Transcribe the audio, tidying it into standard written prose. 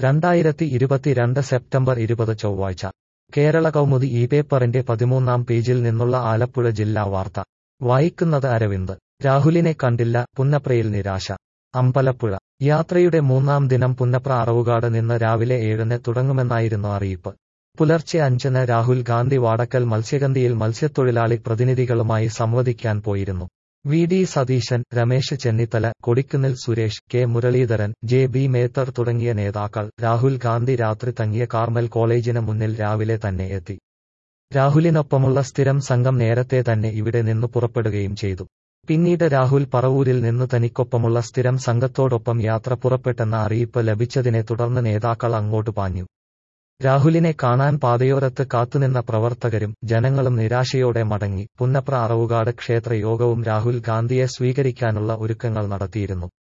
2022 September 20 ചൊവ്വാഴ്ച കേരള കൗമുദി ഈ പേപ്പറിന്റെ 13-ാം പേജിൽ നിന്നുള്ള ആലപ്പുഴ ജില്ലാ വാർത്ത വായിക്കുന്നത് അരവിന്ദ്. രാഹുലിനെ കണ്ടില്ല, പുന്നപ്രയിൽ നിരാശ. അമ്പലപ്പുഴ യാത്രയുടെ 3-ാം ദിനം പുന്നപ്ര അറവുകാട് നിന്ന് രാവിലെ 7-ന് തുടങ്ങുമെന്നായിരുന്നു അറിയിപ്പ്. പുലർച്ചെ 5-ന് രാഹുൽ ഗാന്ധി വാടക്കൽ മത്സ്യഗന്ധിയിൽ മത്സ്യത്തൊഴിലാളി പ്രതിനിധികളുമായി സംവദിക്കാൻ പോയിരുന്നു. വി.ഡി. സതീശൻ, രമേശ് ചെന്നിത്തല, കൊടിക്കുന്നിൽ സുരേഷ്, കെ. മുരളീധരൻ, ജെ.ബി. മേത്തർ തുടങ്ങിയ നേതാക്കൾ രാഹുൽ ഗാന്ധി രാത്രി തങ്ങിയ കാർമൽ കോളേജിന് മുന്നിൽ രാവിലെ തന്നെ എത്തി. രാഹുലിനൊപ്പമുള്ള സ്ഥിരം സംഘം നേരത്തെ തന്നെ ഇവിടെ നിന്ന് പുറപ്പെടുകയും ചെയ്തു. പിന്നീട് രാഹുൽ പറവൂരിൽ നിന്ന് തനിക്കൊപ്പമുള്ള സ്ഥിരം സംഘത്തോടൊപ്പം യാത്ര പുറപ്പെട്ടെന്ന അറിയിപ്പ് ലഭിച്ചതിനെ തുടർന്ന് നേതാക്കൾ അങ്ങോട്ട് പാഞ്ഞു. രാഹുലിനെ കാണാൻ പാതയോരത്ത് കാത്തുനിന്ന പ്രവർത്തകരും ജനങ്ങളും നിരാശയോടെ മടങ്ങി. പുന്നപ്ര അറവുകാട് ക്ഷേത്ര യോഗവും രാഹുൽ ഗാന്ധിയെ സ്വീകരിക്കാനുള്ള ഒരുക്കങ്ങൾ നടത്തിയിരുന്നു.